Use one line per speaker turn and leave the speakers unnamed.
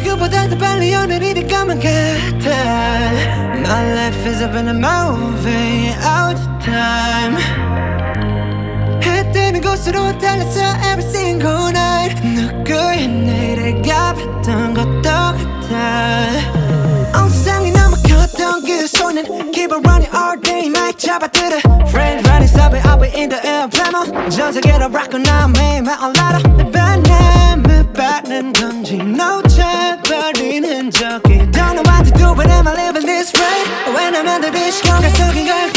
지금보다 더 빨리 오늘이 될 것만 같아. My life is up in a movie all the time. 해 뜨는 곳으로 달렸어 every single night. 누구의 내일을 가봤던 것도 같아. 온 세상이 너무 컸던 그 손은 Keep on running all day night 잡아들어 Friends running stop it up in the air plano 전 세계로 rock now 매일만 올라라 내 바람을 받는 건지 놓쳐버린 흔적이 Don't know what to do but I'm living this way When I'm under this 시간 속인 걸